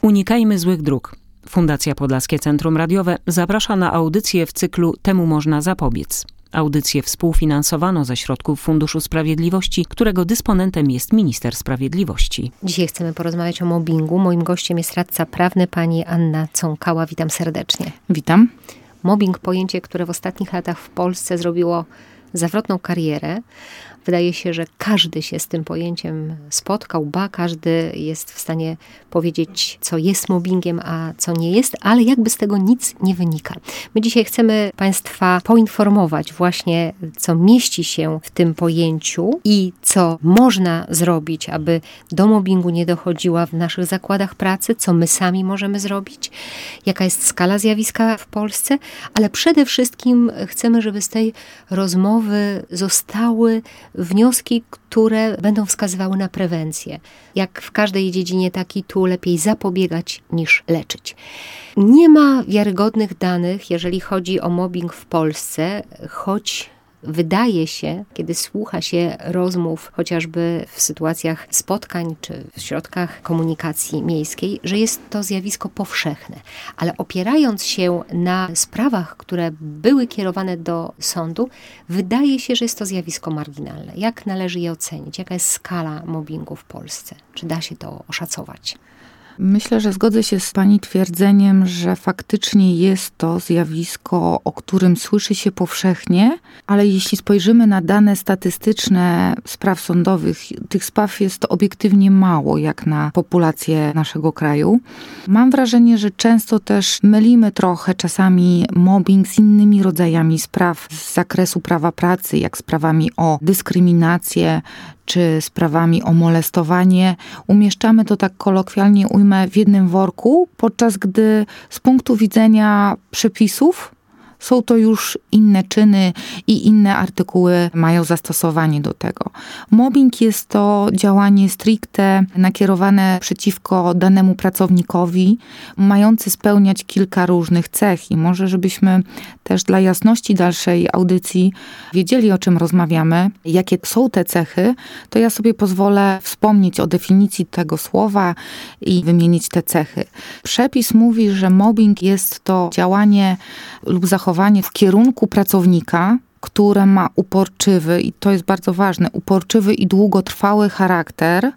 Unikajmy złych dróg. Fundacja Podlaskie Centrum Radiowe zaprasza na audycję w cyklu Temu można zapobiec. Audycję współfinansowano ze środków Funduszu Sprawiedliwości, którego dysponentem jest Minister Sprawiedliwości. Dzisiaj chcemy porozmawiać o mobbingu. Moim gościem jest radca prawny pani Anna Cąkała. Witam serdecznie. Witam. Mobbing, pojęcie, które w ostatnich latach w Polsce zrobiło zawrotną karierę. Wydaje się, że każdy się z tym pojęciem spotkał, każdy jest w stanie powiedzieć, co jest mobbingiem, a co nie jest, ale jakby z tego nic nie wynika. My dzisiaj chcemy Państwa poinformować właśnie, co mieści się w tym pojęciu i co można zrobić, aby do mobbingu nie dochodziła w naszych zakładach pracy, co my sami możemy zrobić, jaka jest skala zjawiska w Polsce, ale przede wszystkim chcemy, żeby z tej rozmowy zostały wnioski, które będą wskazywały na prewencję. Jak w każdej dziedzinie, tak i tu lepiej zapobiegać niż leczyć. Nie ma wiarygodnych danych, jeżeli chodzi o mobbing w Polsce, choć wydaje się, kiedy słucha się rozmów, chociażby w sytuacjach spotkań czy w środkach komunikacji miejskiej, że jest to zjawisko powszechne. Ale opierając się na sprawach, które były kierowane do sądu, wydaje się, że jest to zjawisko marginalne. Jak należy je ocenić? Jaka jest skala mobbingu w Polsce? Czy da się to oszacować? Myślę, że zgodzę się z pani twierdzeniem, że faktycznie jest to zjawisko, o którym słyszy się powszechnie, ale jeśli spojrzymy na dane statystyczne spraw sądowych, tych spraw jest obiektywnie mało, jak na populację naszego kraju. Mam wrażenie, że często też mylimy trochę czasami mobbing z innymi rodzajami spraw z zakresu prawa pracy, jak sprawami o dyskryminację, czy sprawami o molestowanie. Umieszczamy to, tak kolokwialnie ujmę, w jednym worku, podczas gdy z punktu widzenia przepisów są to już inne czyny i inne artykuły mają zastosowanie do tego. Mobbing jest to działanie stricte nakierowane przeciwko danemu pracownikowi, mający spełniać kilka różnych cech. I może żebyśmy też dla jasności dalszej audycji wiedzieli, o czym rozmawiamy, jakie są te cechy, to ja sobie pozwolę wspomnieć o definicji tego słowa i wymienić te cechy. Przepis mówi, że mobbing jest to działanie lub zachowanie w kierunku pracownika, które ma uporczywy, i to jest bardzo ważne, uporczywy i długotrwały charakter,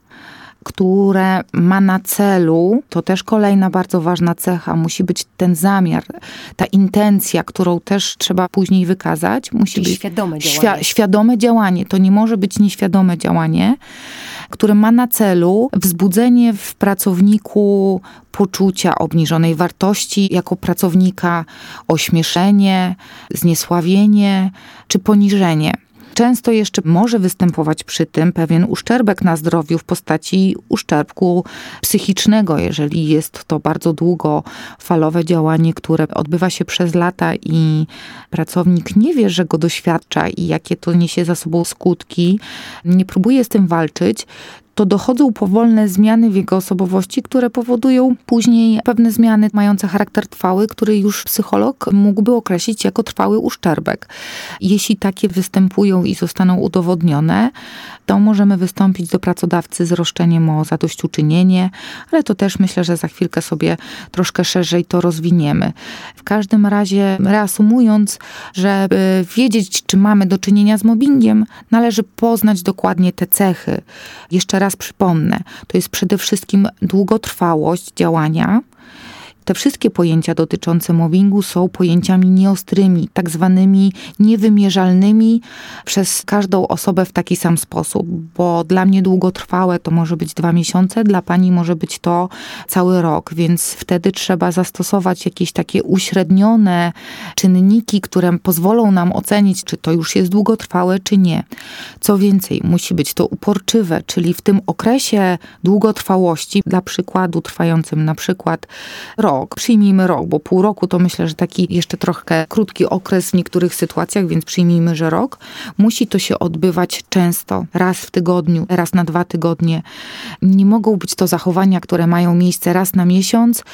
które ma na celu, to też kolejna bardzo ważna cecha, musi być ten zamiar, ta intencja, którą też trzeba później wykazać. Musi być świadome działanie. Świadome działanie, to nie może być nieświadome działanie, które ma na celu wzbudzenie w pracowniku poczucia obniżonej wartości jako pracownika, ośmieszenie, zniesławienie czy poniżenie. Często jeszcze może występować przy tym pewien uszczerbek na zdrowiu w postaci uszczerbku psychicznego, jeżeli jest to bardzo długofalowe działanie, które odbywa się przez lata i pracownik nie wie, że go doświadcza i jakie to niesie za sobą skutki, nie próbuje z tym walczyć, to dochodzą powolne zmiany w jego osobowości, które powodują później pewne zmiany mające charakter trwały, który już psycholog mógłby określić jako trwały uszczerbek. Jeśli takie występują i zostaną udowodnione, to możemy wystąpić do pracodawcy z roszczeniem o zadośćuczynienie, ale to też myślę, że za chwilkę sobie troszkę szerzej to rozwiniemy. W każdym razie, reasumując, żeby wiedzieć, czy mamy do czynienia z mobbingiem, należy poznać dokładnie te cechy. Jeszcze raz przypomnę, to jest przede wszystkim długotrwałość działania. Te wszystkie pojęcia dotyczące mobbingu są pojęciami nieostrymi, tak zwanymi niewymierzalnymi przez każdą osobę w taki sam sposób, bo dla mnie długotrwałe to może być 2 miesiące, dla pani może być to cały rok, więc wtedy trzeba zastosować jakieś takie uśrednione czynniki, które pozwolą nam ocenić, czy to już jest długotrwałe, czy nie. Co więcej, musi być to uporczywe, czyli w tym okresie długotrwałości, dla przykładu trwającym na przykład rok, przyjmijmy rok, bo pół roku to myślę, że taki jeszcze trochę krótki okres w niektórych sytuacjach, więc przyjmijmy, że rok. Musi to się odbywać często, raz w tygodniu, raz na 2 tygodnie. Nie mogą być to zachowania, które mają miejsce raz na miesiąc.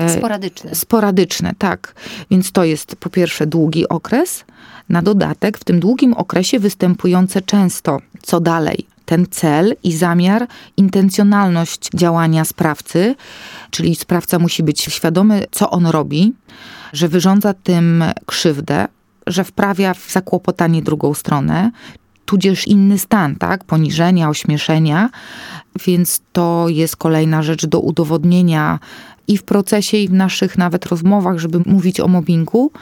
Sporadyczne, tak. Więc to jest po pierwsze długi okres. Na dodatek w tym długim okresie występujące często, co dalej, ten cel i zamiar, intencjonalność działania sprawcy, czyli sprawca musi być świadomy, co on robi, że wyrządza tym krzywdę, że wprawia w zakłopotanie drugą stronę, tudzież inny stan, tak? Poniżenia, ośmieszenia, więc to jest kolejna rzecz do udowodnienia i w procesie, i w naszych nawet rozmowach, żeby mówić o mobbingu.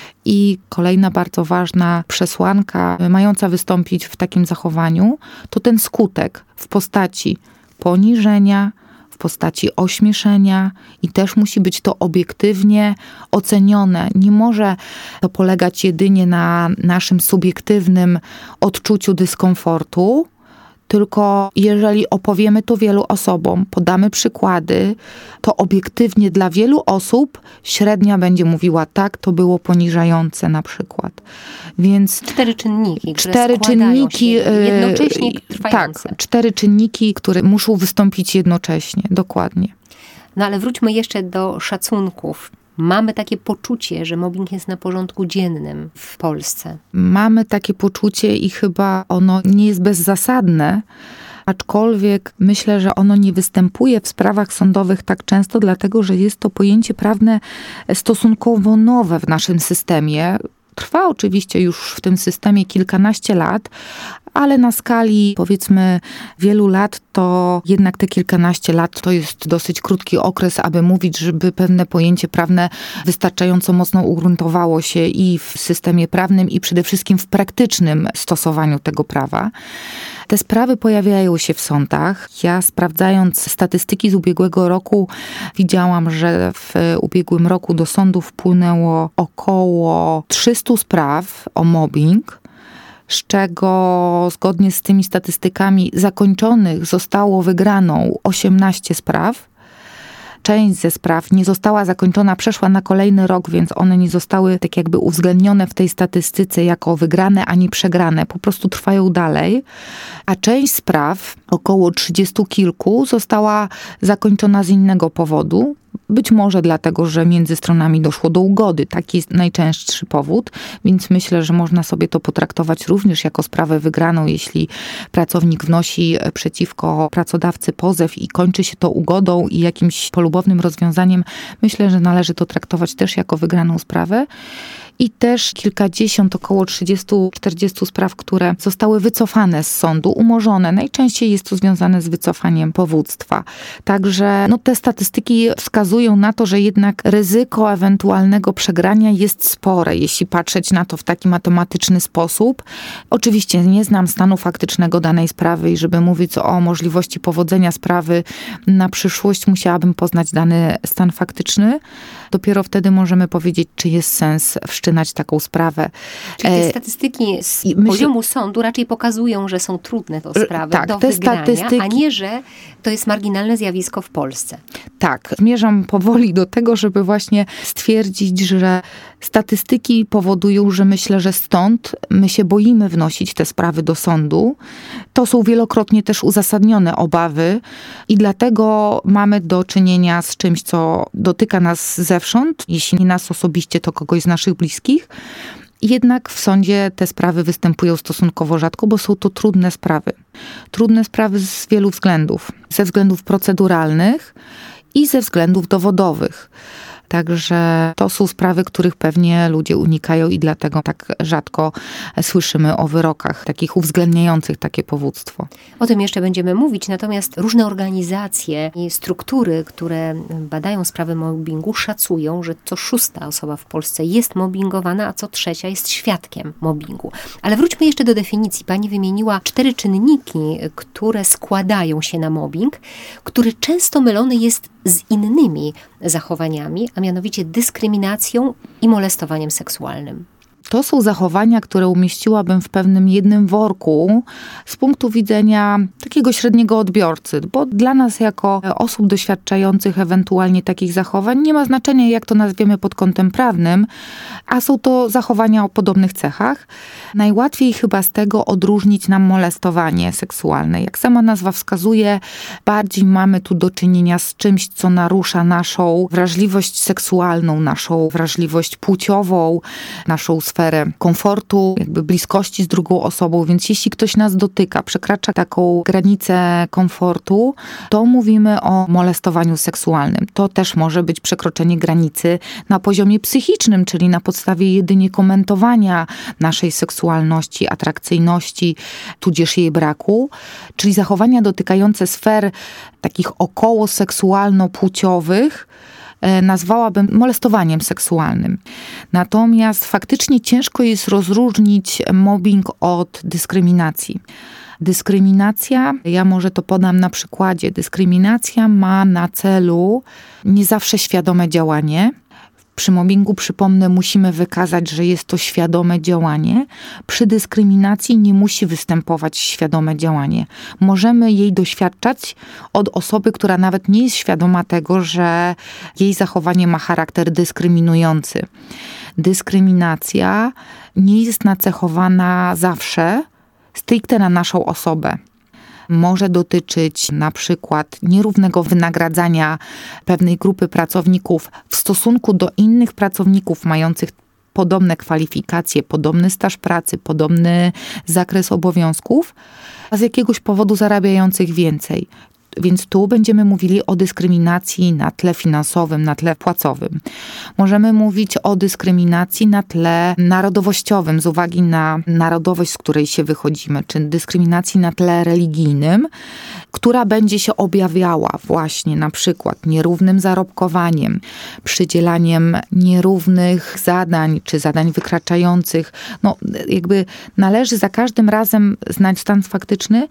I kolejna bardzo ważna przesłanka mająca wystąpić w takim zachowaniu, to ten skutek w postaci poniżenia, w postaci ośmieszenia i też musi być to obiektywnie ocenione. Nie może to polegać jedynie na naszym subiektywnym odczuciu dyskomfortu, tylko jeżeli opowiemy to wielu osobom, podamy przykłady, to obiektywnie dla wielu osób średnia będzie mówiła tak, to było poniżające na przykład. Więc 4 czynniki, które składają się jednocześnie trwające. Tak, 4 czynniki, które muszą wystąpić jednocześnie, dokładnie. No ale wróćmy jeszcze do szacunków. Mamy takie poczucie, że mobbing jest na porządku dziennym w Polsce. Mamy takie poczucie i chyba ono nie jest bezzasadne, aczkolwiek myślę, że ono nie występuje w sprawach sądowych tak często, dlatego że jest to pojęcie prawne stosunkowo nowe w naszym systemie. Trwa oczywiście już w tym systemie kilkanaście lat, ale na skali powiedzmy wielu lat to jednak te kilkanaście lat to jest dosyć krótki okres, aby mówić, żeby pewne pojęcie prawne wystarczająco mocno ugruntowało się i w systemie prawnym i przede wszystkim w praktycznym stosowaniu tego prawa. Te sprawy pojawiają się w sądach. Ja sprawdzając statystyki z ubiegłego roku widziałam, że w ubiegłym roku do sądu wpłynęło około 300 spraw o mobbing, z czego zgodnie z tymi statystykami zakończonych zostało wygraną 18 spraw. Część ze spraw nie została zakończona, przeszła na kolejny rok, więc one nie zostały tak jakby uwzględnione w tej statystyce jako wygrane ani przegrane. Po prostu trwają dalej. A część spraw, około 30 kilku, została zakończona z innego powodu. Być może dlatego, że między stronami doszło do ugody. Taki jest najczęstszy powód, więc myślę, że można sobie to potraktować również jako sprawę wygraną, jeśli pracownik wnosi przeciwko pracodawcy pozew i kończy się to ugodą i jakimś polubownym rozwiązaniem. Myślę, że należy to traktować też jako wygraną sprawę. I też kilkadziesiąt, około 30-40 spraw, które zostały wycofane z sądu, umorzone. Najczęściej jest to związane z wycofaniem powództwa. Także te statystyki wskazują na to, że jednak ryzyko ewentualnego przegrania jest spore, jeśli patrzeć na to w taki matematyczny sposób. Oczywiście nie znam stanu faktycznego danej sprawy i żeby mówić o możliwości powodzenia sprawy na przyszłość, musiałabym poznać dany stan faktyczny. Dopiero wtedy możemy powiedzieć, czy jest sens wszczynać taką sprawę. Czyli te statystyki z poziomu sądu raczej pokazują, że są trudne te sprawy do wygrania, a nie, że to jest marginalne zjawisko w Polsce. Tak, zmierzam powoli do tego, żeby właśnie stwierdzić, że statystyki powodują, że myślę, że stąd my się boimy wnosić te sprawy do sądu. To są wielokrotnie też uzasadnione obawy i dlatego mamy do czynienia z czymś, co dotyka nas zewsząd, jeśli nie nas osobiście, to kogoś z naszych bliskich. Jednak w sądzie te sprawy występują stosunkowo rzadko, bo są to trudne sprawy. Trudne sprawy z wielu względów. Ze względów proceduralnych i ze względów dowodowych. Także to są sprawy, których pewnie ludzie unikają i dlatego tak rzadko słyszymy o wyrokach takich uwzględniających takie powództwo. O tym jeszcze będziemy mówić, natomiast różne organizacje i struktury, które badają sprawy mobbingu, szacują, że co 6. osoba w Polsce jest mobbingowana, a co 3. jest świadkiem mobbingu. Ale wróćmy jeszcze do definicji. Pani wymieniła 4 czynniki, które składają się na mobbing, który często mylony jest z innymi zachowaniami, a mianowicie dyskryminacją i molestowaniem seksualnym. To są zachowania, które umieściłabym w pewnym jednym worku z punktu widzenia takiego średniego odbiorcy, bo dla nas jako osób doświadczających ewentualnie takich zachowań nie ma znaczenia, jak to nazwiemy pod kątem prawnym, a są to zachowania o podobnych cechach. Najłatwiej chyba z tego odróżnić nam molestowanie seksualne. Jak sama nazwa wskazuje, bardziej mamy tu do czynienia z czymś, co narusza naszą wrażliwość seksualną, naszą wrażliwość płciową, naszą sferę sferę komfortu, jakby bliskości z drugą osobą, więc jeśli ktoś nas dotyka, przekracza taką granicę komfortu, to mówimy o molestowaniu seksualnym. To też może być przekroczenie granicy na poziomie psychicznym, czyli na podstawie jedynie komentowania naszej seksualności, atrakcyjności, tudzież jej braku, czyli zachowania dotykające sfer takich około seksualno-płciowych, nazwałabym molestowaniem seksualnym. Natomiast faktycznie ciężko jest rozróżnić mobbing od dyskryminacji. Dyskryminacja, ja może to podam na przykładzie, dyskryminacja ma na celu nie zawsze świadome działanie. Przy mobbingu, przypomnę, musimy wykazać, że jest to świadome działanie. Przy dyskryminacji nie musi występować świadome działanie. Możemy jej doświadczać od osoby, która nawet nie jest świadoma tego, że jej zachowanie ma charakter dyskryminujący. Dyskryminacja nie jest nacechowana zawsze stricte na naszą osobę. Może dotyczyć na przykład nierównego wynagradzania pewnej grupy pracowników w stosunku do innych pracowników mających podobne kwalifikacje, podobny staż pracy, podobny zakres obowiązków, a z jakiegoś powodu zarabiających więcej. Więc tu będziemy mówili o dyskryminacji na tle finansowym, na tle płacowym. Możemy mówić o dyskryminacji na tle narodowościowym z uwagi na narodowość, z której się wychodzimy, czy dyskryminacji na tle religijnym, która będzie się objawiała właśnie na przykład nierównym zarobkowaniem, przydzielaniem nierównych zadań, czy zadań wykraczających. Jakby należy za każdym razem znać stan faktyczny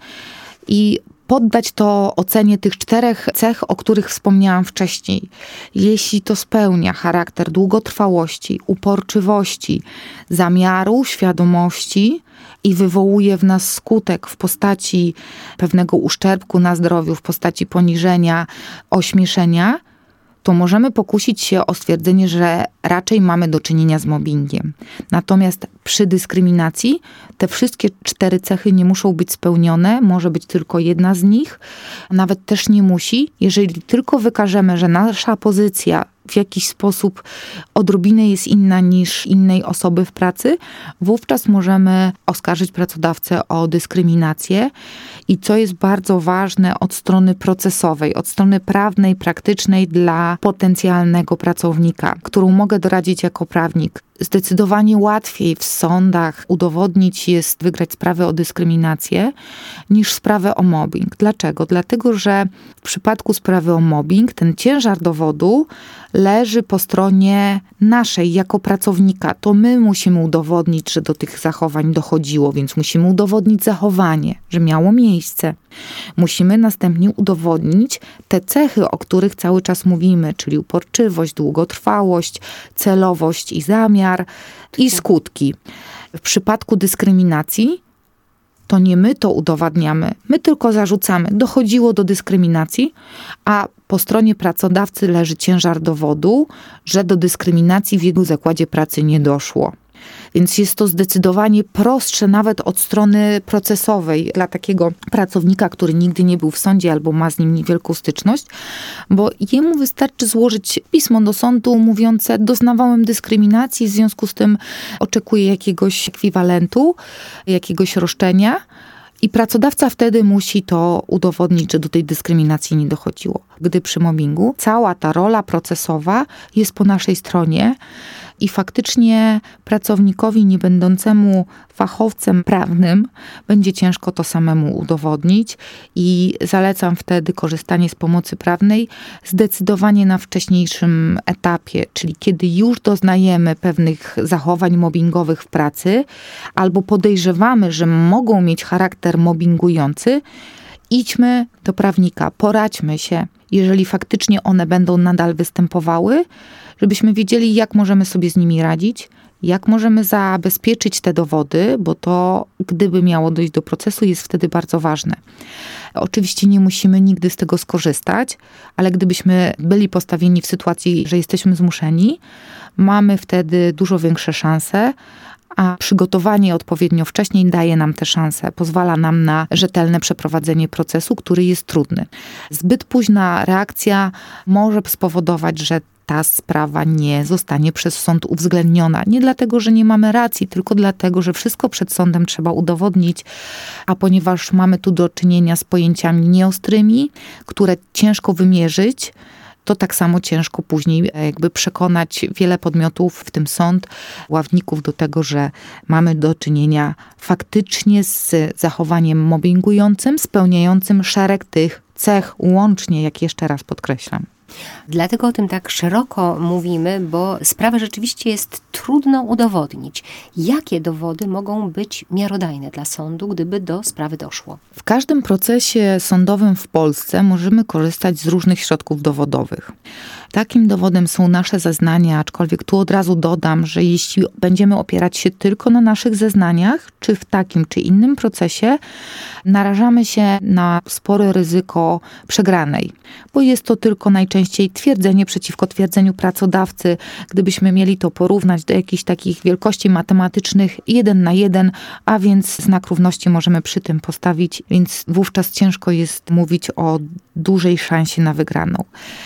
i poddać to ocenie tych 4 cech, o których wspomniałam wcześniej. Jeśli to spełnia charakter długotrwałości, uporczywości, zamiaru, świadomości i wywołuje w nas skutek w postaci pewnego uszczerbku na zdrowiu, w postaci poniżenia, ośmieszenia, to możemy pokusić się o stwierdzenie, że raczej mamy do czynienia z mobbingiem. Natomiast przy dyskryminacji te wszystkie 4 cechy nie muszą być spełnione, może być tylko jedna z nich, nawet też nie musi. Jeżeli tylko wykażemy, że nasza pozycja w jakiś sposób odrobinę jest inna niż innej osoby w pracy, wówczas możemy oskarżyć pracodawcę o dyskryminację. I co jest bardzo ważne od strony procesowej, od strony prawnej, praktycznej dla potencjalnego pracownika, którą mogę doradzić jako prawnik. Zdecydowanie łatwiej w sądach udowodnić jest wygrać sprawę o dyskryminację niż sprawę o mobbing. Dlaczego? Dlatego, że w przypadku sprawy o mobbing ten ciężar dowodu leży po stronie naszej jako pracownika. To my musimy udowodnić, że do tych zachowań dochodziło, więc musimy udowodnić zachowanie, że miało miejsce. Musimy następnie udowodnić te cechy, o których cały czas mówimy, czyli uporczywość, długotrwałość, celowość i zamiar i skutki. W przypadku dyskryminacji to nie my to udowadniamy, my tylko zarzucamy, dochodziło do dyskryminacji, a po stronie pracodawcy leży ciężar dowodu, że do dyskryminacji w jego zakładzie pracy nie doszło. Więc jest to zdecydowanie prostsze nawet od strony procesowej dla takiego pracownika, który nigdy nie był w sądzie albo ma z nim niewielką styczność, bo jemu wystarczy złożyć pismo do sądu mówiące: doznawałem dyskryminacji, w związku z tym oczekuję jakiegoś ekwiwalentu, jakiegoś roszczenia. I pracodawca wtedy musi to udowodnić, że do tej dyskryminacji nie dochodziło. Gdy przy mobbingu cała ta rola procesowa jest po naszej stronie i faktycznie pracownikowi nie będącemu fachowcem prawnym będzie ciężko to samemu udowodnić i zalecam wtedy korzystanie z pomocy prawnej zdecydowanie na wcześniejszym etapie, czyli kiedy już doznajemy pewnych zachowań mobbingowych w pracy albo podejrzewamy, że mogą mieć charakter mobbingujący, idźmy do prawnika, poradźmy się, jeżeli faktycznie one będą nadal występowały, żebyśmy wiedzieli, jak możemy sobie z nimi radzić, jak możemy zabezpieczyć te dowody, bo to, gdyby miało dojść do procesu, jest wtedy bardzo ważne. Oczywiście nie musimy nigdy z tego skorzystać, ale gdybyśmy byli postawieni w sytuacji, że jesteśmy zmuszeni, mamy wtedy dużo większe szanse, a przygotowanie odpowiednio wcześniej daje nam te szanse, pozwala nam na rzetelne przeprowadzenie procesu, który jest trudny. Zbyt późna reakcja może spowodować, że ta sprawa nie zostanie przez sąd uwzględniona. Nie dlatego, że nie mamy racji, tylko dlatego, że wszystko przed sądem trzeba udowodnić, a ponieważ mamy tu do czynienia z pojęciami nieostrymi, które ciężko wymierzyć, to tak samo ciężko później jakby przekonać wiele podmiotów, w tym sąd, ławników do tego, że mamy do czynienia faktycznie z zachowaniem mobbingującym, spełniającym szereg tych cech łącznie, jak jeszcze raz podkreślam. Dlatego o tym tak szeroko mówimy, bo sprawę rzeczywiście jest trudno udowodnić. Jakie dowody mogą być miarodajne dla sądu, gdyby do sprawy doszło? W każdym procesie sądowym w Polsce możemy korzystać z różnych środków dowodowych. Takim dowodem są nasze zeznania, aczkolwiek tu od razu dodam, że jeśli będziemy opierać się tylko na naszych zeznaniach, czy w takim, czy innym procesie, narażamy się na spore ryzyko przegranej, bo jest to tylko najczęściej twierdzenie przeciwko twierdzeniu pracodawcy. Gdybyśmy mieli to porównać do jakichś takich wielkości matematycznych 1 na 1, a więc znak równości możemy przy tym postawić, więc wówczas ciężko jest mówić o dużej szansie na wygraną.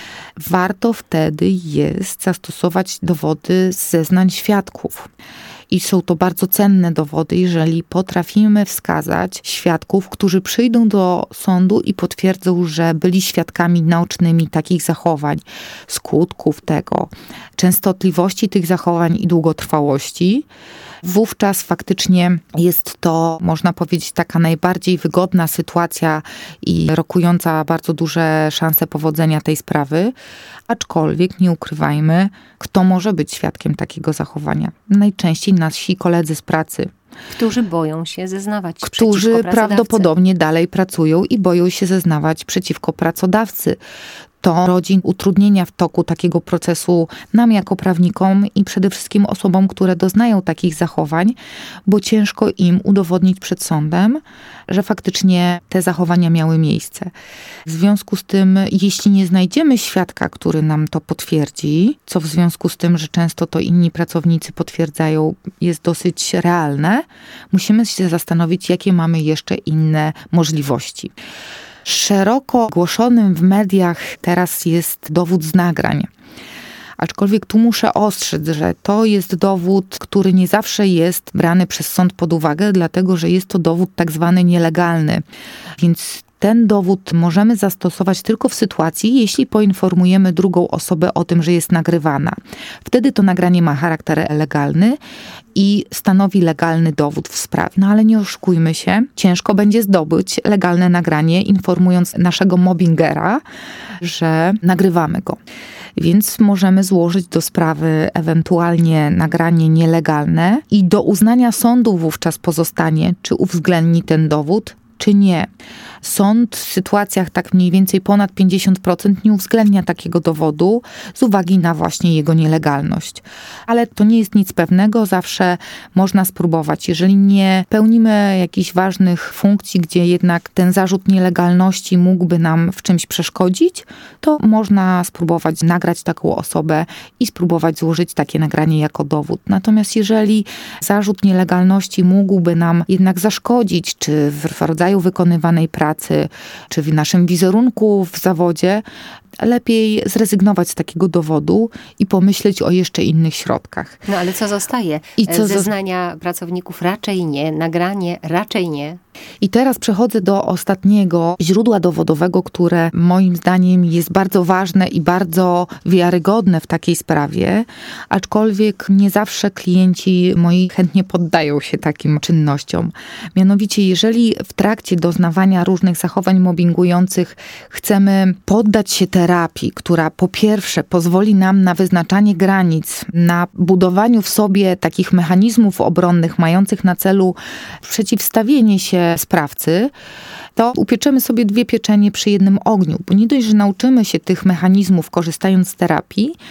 Warto wtedy jest zastosować dowody z zeznań świadków. I są to bardzo cenne dowody, jeżeli potrafimy wskazać świadków, którzy przyjdą do sądu i potwierdzą, że byli świadkami naocznymi takich zachowań, skutków tego, częstotliwości tych zachowań i długotrwałości. Wówczas faktycznie jest to, można powiedzieć, taka najbardziej wygodna sytuacja i rokująca bardzo duże szanse powodzenia tej sprawy. Aczkolwiek nie ukrywajmy, kto może być świadkiem takiego zachowania. Najczęściej nasi koledzy z pracy. Którzy boją się zeznawać przeciwko Którzy pracodawcy. prawdopodobnie dalej pracują i boją się zeznawać przeciwko pracodawcy. To rodzi utrudnienia w toku takiego procesu nam jako prawnikom i przede wszystkim osobom, które doznają takich zachowań, bo ciężko im udowodnić przed sądem, że faktycznie te zachowania miały miejsce. W związku z tym, jeśli nie znajdziemy świadka, który nam to potwierdzi, co w związku z tym, że często to inni pracownicy potwierdzają, jest dosyć realne, musimy się zastanowić, jakie mamy jeszcze inne możliwości. Szeroko głoszonym w mediach teraz jest dowód z nagrań. Aczkolwiek tu muszę ostrzec, że to jest dowód, który nie zawsze jest brany przez sąd pod uwagę, dlatego że jest to dowód tak zwany nielegalny. Więc ten dowód możemy zastosować tylko w sytuacji, jeśli poinformujemy drugą osobę o tym, że jest nagrywana. Wtedy to nagranie ma charakter legalny i stanowi legalny dowód w sprawie. No ale nie oszukujmy się, ciężko będzie zdobyć legalne nagranie, informując naszego mobbingera, że nagrywamy go. Więc możemy złożyć do sprawy ewentualnie nagranie nielegalne i do uznania sądu wówczas pozostanie, czy uwzględni ten dowód, czy nie. Sąd w sytuacjach tak mniej więcej ponad 50% nie uwzględnia takiego dowodu z uwagi na właśnie jego nielegalność. Ale to nie jest nic pewnego, zawsze można spróbować. Jeżeli nie pełnimy jakichś ważnych funkcji, gdzie jednak ten zarzut nielegalności mógłby nam w czymś przeszkodzić, to można spróbować nagrać taką osobę i spróbować złożyć takie nagranie jako dowód. Natomiast zarzut nielegalności mógłby nam jednak zaszkodzić, czy w rodzaju wykonywanej pracy, czy w naszym wizerunku w zawodzie, lepiej zrezygnować z takiego dowodu i pomyśleć o jeszcze innych środkach. No ale co zostaje? Zeznania pracowników raczej nie, nagranie raczej nie. I teraz przechodzę do ostatniego źródła dowodowego, które moim zdaniem jest bardzo ważne i bardzo wiarygodne w takiej sprawie, aczkolwiek nie zawsze klienci moi chętnie poddają się takim czynnościom. Mianowicie, jeżeli w trakcie doznawania różnych zachowań mobbingujących chcemy poddać się terapii, która po pierwsze pozwoli nam na wyznaczanie granic, na budowaniu w sobie takich mechanizmów obronnych mających na celu przeciwstawienie się sprawcy, to upieczemy sobie 2 pieczenie przy jednym ogniu, bo nie dość, że nauczymy się tych mechanizmów korzystając z terapii,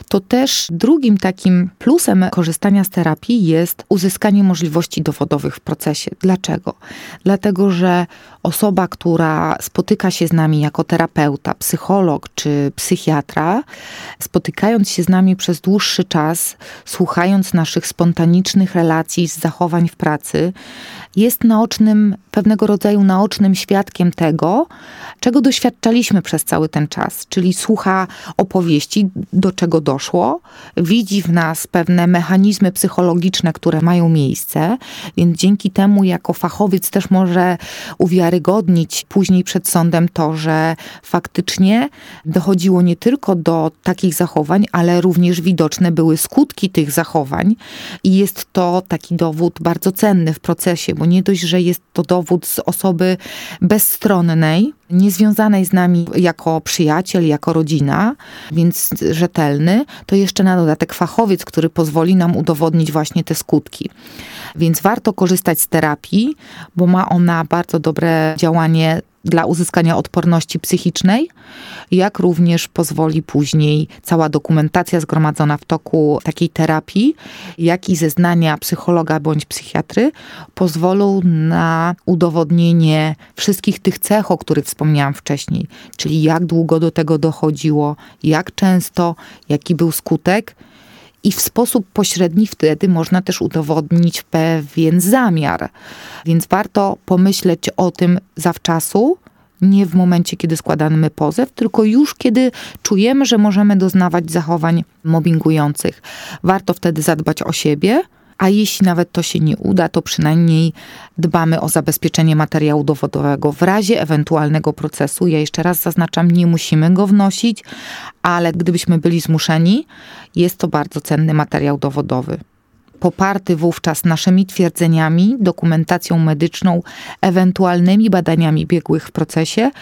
to też drugim takim plusem korzystania z terapii jest uzyskanie możliwości dowodowych w procesie. Dlaczego? Dlatego, że osoba, która spotyka się z nami jako terapeuta, psycholog czy psychiatra, spotykając się z nami przez dłuższy czas, słuchając naszych spontanicznych relacji z zachowań w pracy, jest pewnego rodzaju naocznym świadkiem tego, czego doświadczaliśmy przez cały ten czas. Czyli słucha opowieści, do czego doszło, widzi w nas pewne mechanizmy psychologiczne, które mają miejsce, więc dzięki temu jako fachowiec też może uwiarygodnić później przed sądem to, że faktycznie dochodziło nie tylko do takich zachowań, ale również widoczne były skutki tych zachowań i jest to taki dowód bardzo cenny w procesie, bo nie dość, że jest to dowód z osoby bezstronnej, niezwiązanej z nami jako przyjaciel, jako rodzina, więc rzetelny, to jeszcze na dodatek fachowiec, który pozwoli nam udowodnić właśnie te skutki. Więc warto korzystać z terapii, bo ma ona bardzo dobre działanie dla uzyskania odporności psychicznej, jak również pozwoli później cała dokumentacja zgromadzona w toku takiej terapii, jak i zeznania psychologa bądź psychiatry pozwolą na udowodnienie wszystkich tych cech, o których wspomniałam wcześniej, czyli jak długo do tego dochodziło, jak często, jaki był skutek. I w sposób pośredni wtedy można też udowodnić pewien zamiar. Więc warto pomyśleć o tym zawczasu, nie w momencie, kiedy składamy pozew, tylko już kiedy czujemy, że możemy doznawać zachowań mobbingujących. Warto wtedy zadbać o siebie, a jeśli nawet to się nie uda, to przynajmniej dbamy o zabezpieczenie materiału dowodowego w razie ewentualnego procesu. Ja jeszcze raz zaznaczam, nie musimy go wnosić, ale gdybyśmy byli zmuszeni, jest to bardzo cenny materiał dowodowy. Poparty wówczas naszymi twierdzeniami, dokumentacją medyczną, ewentualnymi badaniami biegłych w procesie,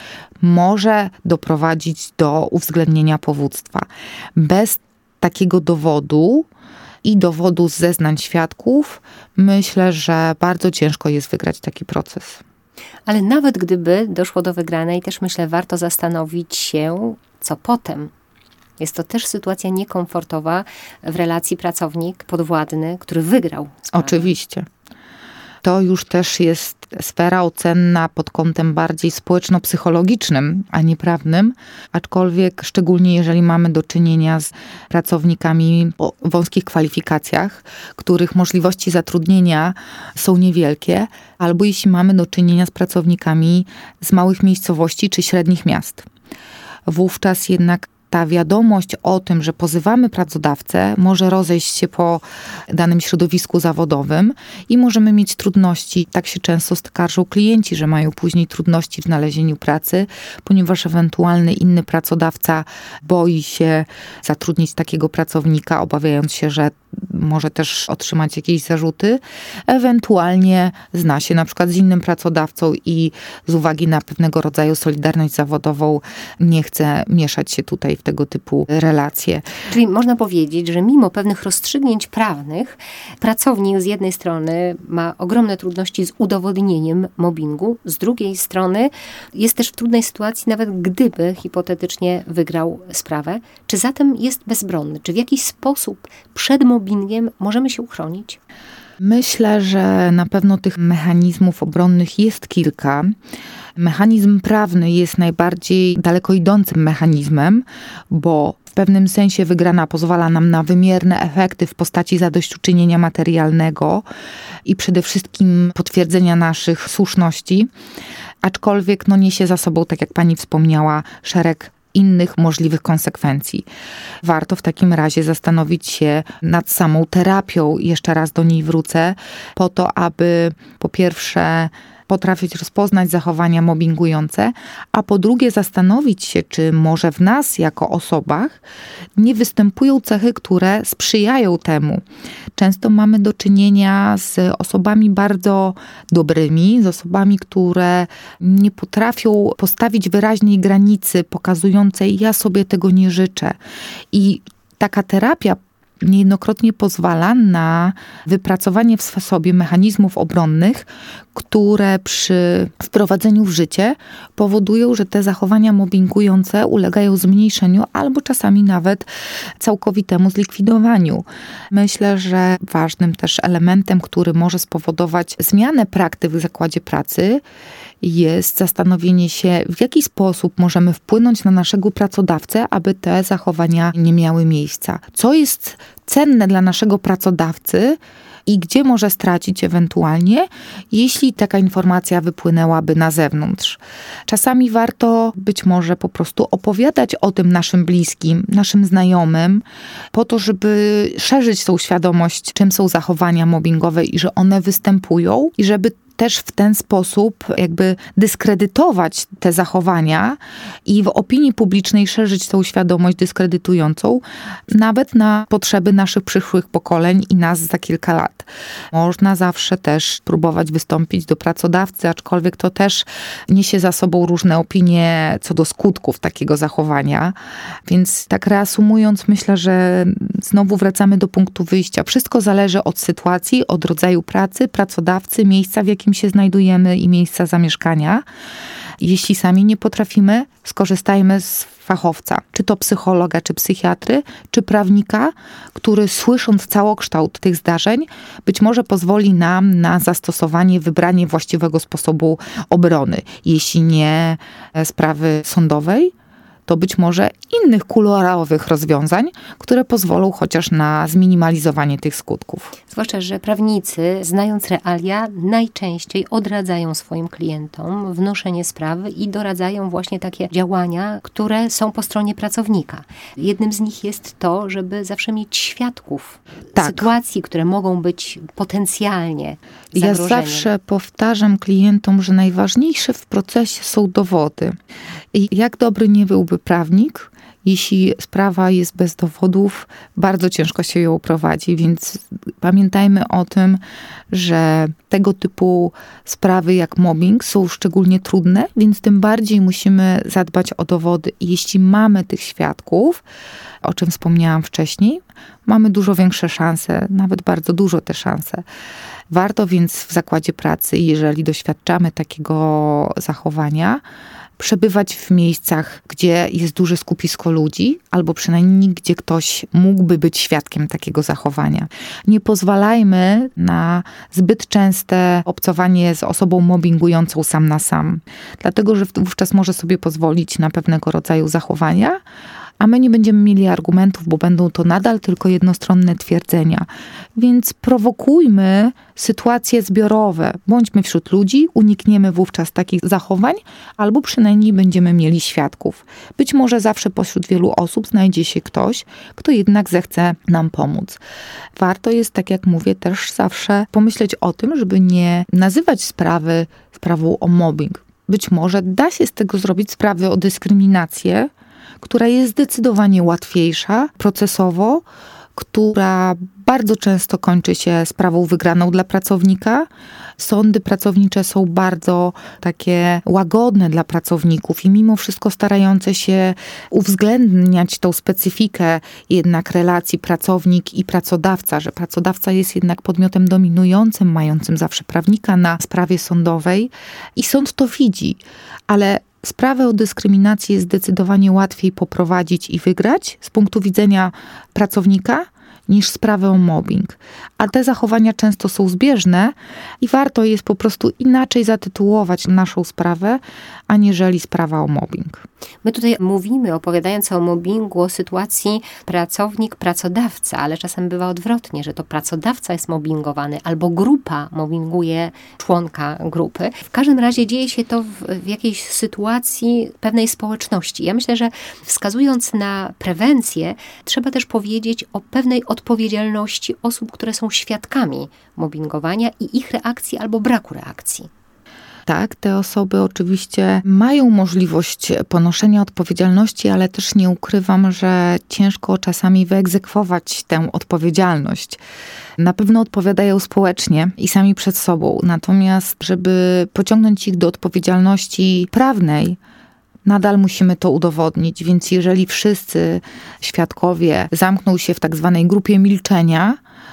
może doprowadzić do uwzględnienia powództwa. Bez takiego dowodu i dowodu z zeznań świadków, myślę, że bardzo ciężko jest wygrać taki proces. Ale nawet gdyby doszło do wygranej, też myślę, warto zastanowić się, co potem. Jest to też sytuacja niekomfortowa w relacji pracownik-podwładny, który wygrał sprawę. Oczywiście. To już też jest sfera ocenna pod kątem bardziej społeczno-psychologicznym, a nie prawnym, aczkolwiek szczególnie jeżeli mamy do czynienia z pracownikami o wąskich kwalifikacjach, których możliwości zatrudnienia są niewielkie, albo jeśli mamy do czynienia z pracownikami z małych miejscowości czy średnich miast. Wówczas jednak ta wiadomość o tym, że pozywamy pracodawcę, może rozejść się po danym środowisku zawodowym i możemy mieć trudności. Tak się często skarżą klienci, że mają później trudności w znalezieniu pracy, ponieważ ewentualny inny pracodawca boi się zatrudnić takiego pracownika, obawiając się, że może też otrzymać jakieś zarzuty. Ewentualnie zna się na przykład z innym pracodawcą i z uwagi na pewnego rodzaju solidarność zawodową nie chce mieszać się tutaj w tego typu relacje. Czyli można powiedzieć, że mimo pewnych rozstrzygnięć prawnych, pracownik z jednej strony ma ogromne trudności z udowodnieniem mobbingu, z drugiej strony jest też w trudnej sytuacji, nawet gdyby hipotetycznie wygrał sprawę. Czy zatem jest bezbronny? Czy w jakiś sposób przed mobbingiem możemy się uchronić? Myślę, że na pewno tych mechanizmów obronnych jest kilka. Mechanizm prawny jest najbardziej daleko idącym mechanizmem, bo w pewnym sensie wygrana pozwala nam na wymierne efekty w postaci zadośćuczynienia materialnego i przede wszystkim potwierdzenia naszych słuszności, aczkolwiek niesie za sobą, tak jak pani wspomniała, szereg innych możliwych konsekwencji. Warto w takim razie zastanowić się nad samą terapią, jeszcze raz do niej wrócę, po to, aby po pierwsze potrafić rozpoznać zachowania mobbingujące, a po drugie zastanowić się, czy może w nas jako osobach nie występują cechy, które sprzyjają temu. Często mamy do czynienia z osobami bardzo dobrymi, z osobami, które nie potrafią postawić wyraźnej granicy pokazującej ja sobie tego nie życzę. I taka terapia niejednokrotnie pozwala na wypracowanie w sobie mechanizmów obronnych, które przy wprowadzeniu w życie powodują, że te zachowania mobbingujące ulegają zmniejszeniu albo czasami nawet całkowitemu zlikwidowaniu. Myślę, że ważnym też elementem, który może spowodować zmianę praktyk w zakładzie pracy, jest zastanowienie się, w jaki sposób możemy wpłynąć na naszego pracodawcę, aby te zachowania nie miały miejsca. Co jest cenne dla naszego pracodawcy i gdzie może stracić ewentualnie, jeśli taka informacja wypłynęłaby na zewnątrz. Czasami warto być może po prostu opowiadać o tym naszym bliskim, naszym znajomym, po to, żeby szerzyć tą świadomość, czym są zachowania mobbingowe i że one występują i żeby też w ten sposób jakby dyskredytować te zachowania i w opinii publicznej szerzyć tą świadomość dyskredytującą, nawet na potrzeby naszych przyszłych pokoleń i nas za kilka lat. Można zawsze też próbować wystąpić do pracodawcy, aczkolwiek to też niesie za sobą różne opinie co do skutków takiego zachowania. Więc tak reasumując, myślę, że znowu wracamy do punktu wyjścia. Wszystko zależy od sytuacji, od rodzaju pracy, pracodawcy, miejsca, w jakim się znajdujemy i miejsca zamieszkania. Jeśli sami nie potrafimy, skorzystajmy z fachowca, czy to psychologa, czy psychiatry, czy prawnika, który słysząc całokształt tych zdarzeń, być może pozwoli nam na zastosowanie, wybranie właściwego sposobu obrony. Jeśli nie sprawy sądowej, to być może innych kolorowych rozwiązań, które pozwolą chociaż na zminimalizowanie tych skutków. Zwłaszcza, że prawnicy, znając realia, najczęściej odradzają swoim klientom wnoszenie sprawy i doradzają właśnie takie działania, które są po stronie pracownika. Jednym z nich jest to, żeby zawsze mieć świadków sytuacji, które mogą być potencjalnie zagrożeniem. Ja zawsze powtarzam klientom, że najważniejsze w procesie są dowody. I jak dobry nie byłby prawnik, jeśli sprawa jest bez dowodów, bardzo ciężko się ją prowadzi, więc pamiętajmy o tym, że tego typu sprawy jak mobbing są szczególnie trudne, więc tym bardziej musimy zadbać o dowody. I jeśli mamy tych świadków, o czym wspomniałam wcześniej, mamy dużo większe szanse, nawet bardzo dużo te szanse. Warto więc w zakładzie pracy, jeżeli doświadczamy takiego zachowania, przebywać w miejscach, gdzie jest duże skupisko ludzi, albo przynajmniej gdzie ktoś mógłby być świadkiem takiego zachowania. Nie pozwalajmy na zbyt częste obcowanie z osobą mobbingującą sam na sam, dlatego że wówczas może sobie pozwolić na pewnego rodzaju zachowania, a my nie będziemy mieli argumentów, bo będą to nadal tylko jednostronne twierdzenia. Więc prowokujmy sytuacje zbiorowe. Bądźmy wśród ludzi, unikniemy wówczas takich zachowań, albo przynajmniej będziemy mieli świadków. Być może zawsze pośród wielu osób znajdzie się ktoś, kto jednak zechce nam pomóc. Warto jest, tak jak mówię, też zawsze pomyśleć o tym, żeby nie nazywać sprawy sprawą o mobbing. Być może da się z tego zrobić sprawę o dyskryminację, która jest zdecydowanie łatwiejsza procesowo, która bardzo często kończy się sprawą wygraną dla pracownika. Sądy pracownicze są bardzo takie łagodne dla pracowników i mimo wszystko starające się uwzględniać tą specyfikę jednak relacji pracownik i pracodawca, że pracodawca jest jednak podmiotem dominującym, mającym zawsze prawnika na sprawie sądowej i sąd to widzi, ale sprawę o dyskryminacji jest zdecydowanie łatwiej poprowadzić i wygrać z punktu widzenia pracownika niż sprawę o mobbing. A te zachowania często są zbieżne i warto jest po prostu inaczej zatytułować naszą sprawę, aniżeli sprawa o mobbing. My tutaj mówimy, opowiadając o mobbingu, o sytuacji pracownik-pracodawca, ale czasem bywa odwrotnie, że to pracodawca jest mobbingowany albo grupa mobbinguje członka grupy. W każdym razie dzieje się to w jakiejś sytuacji pewnej społeczności. Ja myślę, że wskazując na prewencję, trzeba też powiedzieć o pewnej odpowiedzialności osób, które są świadkami mobbingowania i ich reakcji albo braku reakcji. Tak, te osoby oczywiście mają możliwość ponoszenia odpowiedzialności, ale też nie ukrywam, że ciężko czasami wyegzekwować tę odpowiedzialność. Na pewno odpowiadają społecznie i sami przed sobą. Natomiast, żeby pociągnąć ich do odpowiedzialności prawnej, nadal musimy to udowodnić, więc jeżeli wszyscy świadkowie zamkną się w tak zwanej grupie milczenia,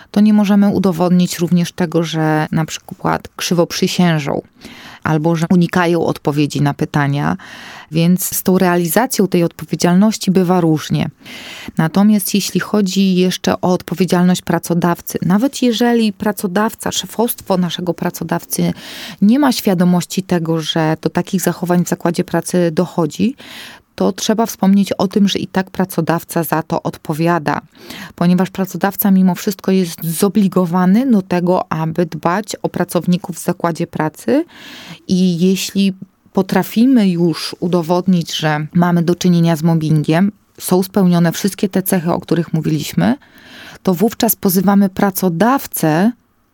to nie możemy udowodnić również tego, że na przykład krzywo przysiężą albo że unikają odpowiedzi na pytania, więc z tą realizacją tej odpowiedzialności bywa różnie. Natomiast jeśli chodzi jeszcze o odpowiedzialność pracodawcy, nawet jeżeli pracodawca, szefostwo naszego pracodawcy nie ma świadomości tego, że do takich zachowań w zakładzie pracy dochodzi, to trzeba wspomnieć o tym, że i tak pracodawca za to odpowiada, ponieważ pracodawca mimo wszystko jest zobligowany do tego, aby dbać o pracowników w zakładzie pracy i jeśli potrafimy już udowodnić, że mamy do czynienia z mobbingiem, są spełnione wszystkie te cechy, o których mówiliśmy, to wówczas pozywamy pracodawcę,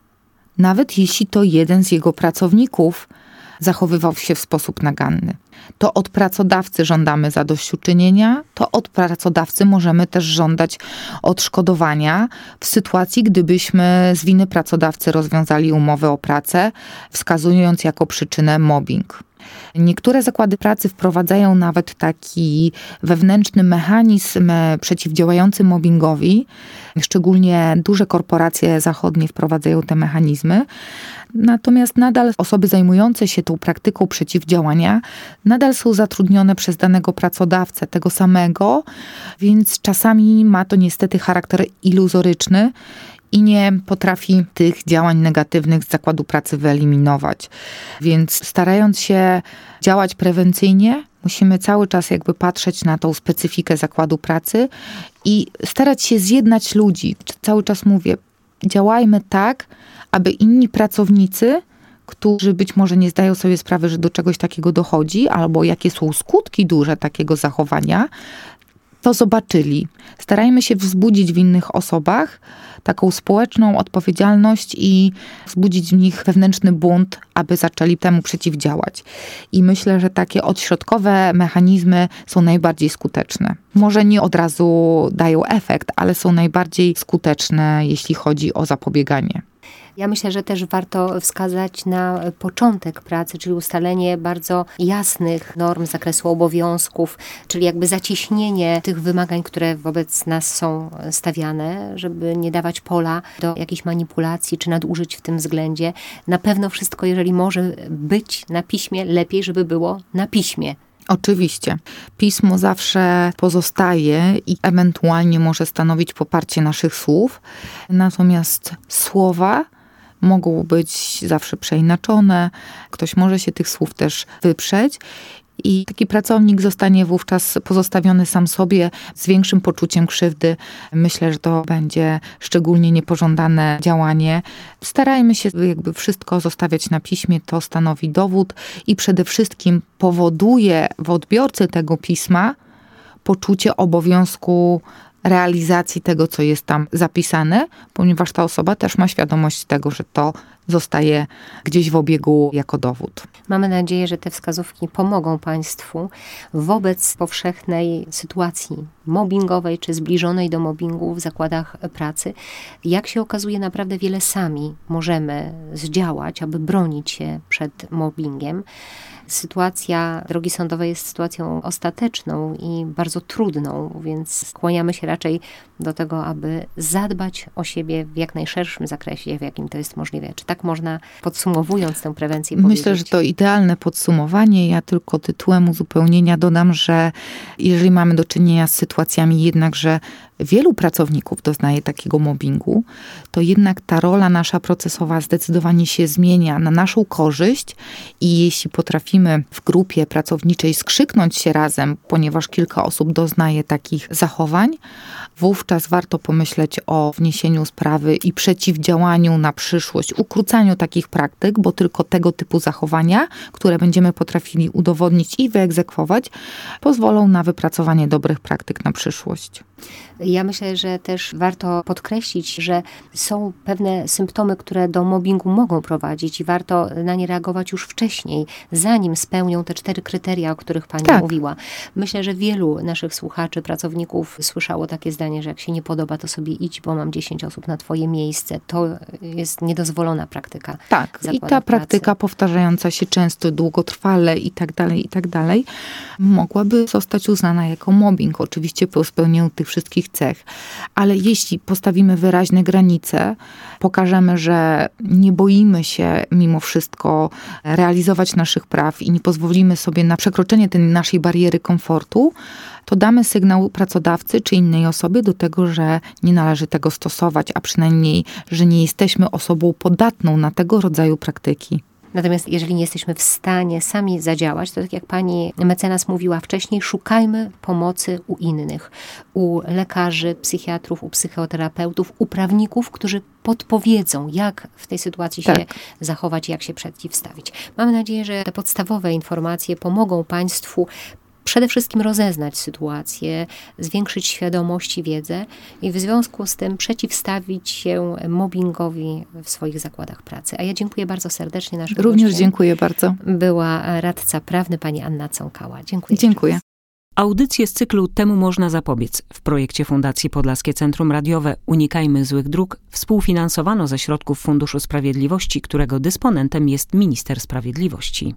nawet jeśli to jeden z jego pracowników zachowywał się w sposób naganny. To od pracodawcy żądamy zadośćuczynienia, to od pracodawcy możemy też żądać odszkodowania w sytuacji, gdybyśmy z winy pracodawcy rozwiązali umowę o pracę, wskazując jako przyczynę mobbing. Niektóre zakłady pracy wprowadzają nawet taki wewnętrzny mechanizm przeciwdziałający mobbingowi. Szczególnie duże korporacje zachodnie wprowadzają te mechanizmy. Natomiast nadal osoby zajmujące się tą praktyką przeciwdziałania nadal są zatrudnione przez danego pracodawcę, tego samego, więc czasami ma to niestety charakter iluzoryczny i nie potrafi tych działań negatywnych z zakładu pracy wyeliminować. Więc starając się działać prewencyjnie, musimy cały czas jakby patrzeć na tą specyfikę zakładu pracy i starać się zjednać ludzi. Cały czas mówię, działajmy tak, aby inni pracownicy, którzy być może nie zdają sobie sprawy, że do czegoś takiego dochodzi, albo jakie są skutki duże takiego zachowania, to zobaczyli. Starajmy się wzbudzić w innych osobach taką społeczną odpowiedzialność i wzbudzić w nich wewnętrzny bunt, aby zaczęli temu przeciwdziałać. I myślę, że takie odśrodkowe mechanizmy są najbardziej skuteczne. Może nie od razu dają efekt, ale są najbardziej skuteczne, jeśli chodzi o zapobieganie. Ja myślę, że też warto wskazać na początek pracy, czyli ustalenie bardzo jasnych norm z zakresu obowiązków, czyli jakby zacieśnienie tych wymagań, które wobec nas są stawiane, żeby nie dawać pola do jakichś manipulacji czy nadużyć w tym względzie. Na pewno wszystko, jeżeli może być na piśmie, lepiej, żeby było na piśmie. Oczywiście. Pismo zawsze pozostaje i ewentualnie może stanowić poparcie naszych słów, natomiast słowa mogą być zawsze przeinaczone. Ktoś może się tych słów też wyprzeć i taki pracownik zostanie wówczas pozostawiony sam sobie z większym poczuciem krzywdy. Myślę, że to będzie szczególnie niepożądane działanie. Starajmy się jakby wszystko zostawiać na piśmie, to stanowi dowód i przede wszystkim powoduje w odbiorcy tego pisma poczucie obowiązku realizacji tego, co jest tam zapisane, ponieważ ta osoba też ma świadomość tego, że to zostaje gdzieś w obiegu jako dowód. Mamy nadzieję, że te wskazówki pomogą Państwu wobec powszechnej sytuacji mobbingowej czy zbliżonej do mobbingu w zakładach pracy. Jak się okazuje, naprawdę wiele sami możemy zdziałać, aby bronić się przed mobbingiem. Sytuacja drogi sądowej jest sytuacją ostateczną i bardzo trudną, więc skłaniamy się raczej do tego, aby zadbać o siebie w jak najszerszym zakresie, w jakim to jest możliwe. Czy tak można, podsumowując tę prewencję, powiedzieć? Myślę, że to idealne podsumowanie. Ja tylko tytułem uzupełnienia dodam, że jeżeli mamy do czynienia z sytuacjami jednak, że wielu pracowników doznaje takiego mobbingu, to jednak ta rola nasza procesowa zdecydowanie się zmienia na naszą korzyść i jeśli potrafimy w grupie pracowniczej skrzyknąć się razem, ponieważ kilka osób doznaje takich zachowań, wówczas warto pomyśleć o wniesieniu sprawy i przeciwdziałaniu na przyszłość, ukrócaniu takich praktyk, bo tylko tego typu zachowania, które będziemy potrafili udowodnić i wyegzekwować, pozwolą na wypracowanie dobrych praktyk na przyszłość. Ja myślę, że też warto podkreślić, że są pewne symptomy, które do mobbingu mogą prowadzić i warto na nie reagować już wcześniej, zanim spełnią te 4 kryteria, o których Pani mówiła. Myślę, że wielu naszych słuchaczy, pracowników słyszało takie zdanie, że jak się nie podoba, to sobie idź, bo mam 10 osób na Twoje miejsce. To jest niedozwolona praktyka. Tak, i ta praktyka powtarzająca się często, długotrwale i tak dalej, mogłaby zostać uznana jako mobbing. Oczywiście po spełnieniu tych wszystkich cech. Ale jeśli postawimy wyraźne granice, pokażemy, że nie boimy się mimo wszystko realizować naszych praw i nie pozwolimy sobie na przekroczenie tej naszej bariery komfortu, to damy sygnał pracodawcy czy innej osobie do tego, że nie należy tego stosować, a przynajmniej, że nie jesteśmy osobą podatną na tego rodzaju praktyki. Natomiast jeżeli nie jesteśmy w stanie sami zadziałać, to tak jak pani mecenas mówiła wcześniej, szukajmy pomocy u innych, u lekarzy, psychiatrów, u psychoterapeutów, u prawników, którzy podpowiedzą, jak w tej sytuacji się zachować, jak się przeciwstawić. Mamy nadzieję, że te podstawowe informacje pomogą państwu przede wszystkim rozeznać sytuację, zwiększyć świadomość i wiedzę i w związku z tym przeciwstawić się mobbingowi w swoich zakładach pracy. A ja dziękuję bardzo serdecznie naszym Również gościem. dziękuję bardzo. Była radca prawny pani Anna Cąkała. Dziękuję. Dziękuję. Audycje z cyklu Temu można zapobiec w projekcie Fundacji Podlaskie Centrum Radiowe Unikajmy złych dróg współfinansowano ze środków Funduszu Sprawiedliwości, którego dysponentem jest Minister Sprawiedliwości.